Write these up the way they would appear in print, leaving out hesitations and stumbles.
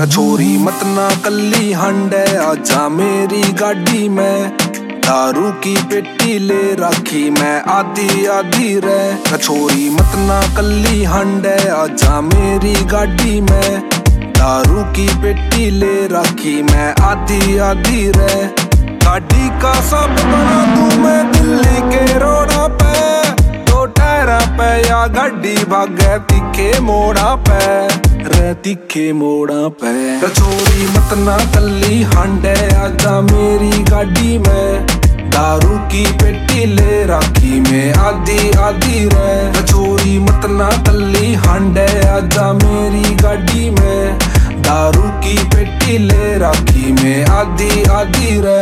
छोरी मत ना कल्ली हंडे आजा मेरी गाड़ी में, दारू की पेटी ले रखी मैं आधी आधी रे। छोरी मत ना कल्ली हंडे आजा मेरी गाड़ी में, दारू की पेटी ले रखी मैं आधी आधी रे। गाड़ी का सब बना दूं मैं दिल्ली के रोड़ा पे, दो टायरा पे या गाड़ी भागे तीखे मोड़ा पे रे, तीखे मोड़ा पे। छोरी मत ना कल्ली हांडे आजा मेरी गाड़ी में, दारू की पेटी ले रखी मैं आधी आधी रे। छोरी मत ना कल्ली हांडे आजा मेरी गाड़ी में, दारू की पेटी ले रखी मैं आधी आधी रे।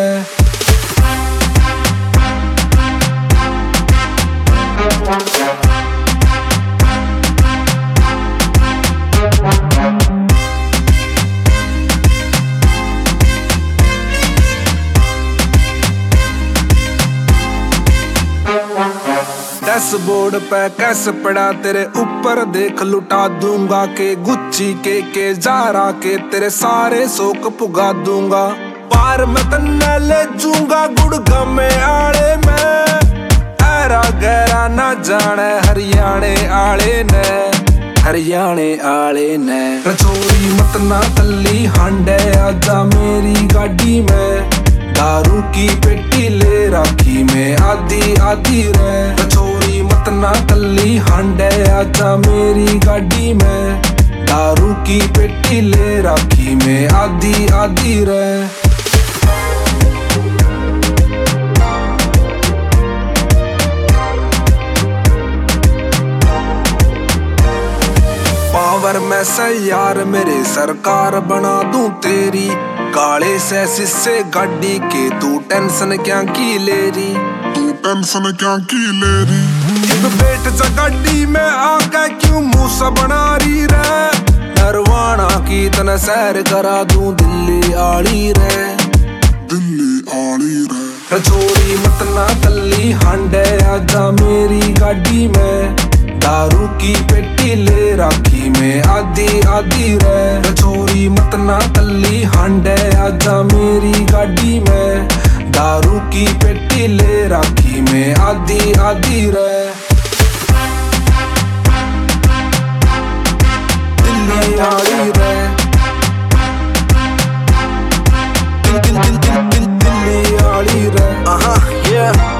डैशबोर्ड पे कैसे पड़ा तेरे ऊपर देख लुटा दूंगा, के गुच्ची के जारा के तेरे सारे शौक पुगा दूंगा। पार में तन्ने ले जूंगा गुड़गा में आड़े में, ऐरा गहरा न जाने हरियाणे आले ने, हरियाणे आले ने। छोरी मत ना कल्ली हांडे आजा मेरी गाड़ी में, दारू की पेटी ले रखी मैं आधी आधी रे। छोरी मत ना कल्ली हांडे आजा मेरी गाड़ी में, दारू की पेटी ले रखी मैं आधी आधी रे। पावर में से यार मेरे सरकार बना दूं तेरी, काले से शीशे गाड़ी के तू टेंशन क्या की ले रही, तू टेंशन क्या की ले रही। जब बैठ जा गाड़ी में आके क्यों मुंह सा बना रही रे, नरवाना की तना सैर करा दूं दिल्ली आली रे, दिल्ली आली रे। छोरी मत ना कल्ली हांडे आजा मेरी गाड़ी में, दारू की पेटी ले रखी मैं आधी आधी रे। छोरी मत ना कल्ली हांडे आजा मेरी गाड़ी में, दारू की पेटी ले रखी मैं आधी आधी रे। दिल्ली आली रे, दिल्ली आली रे।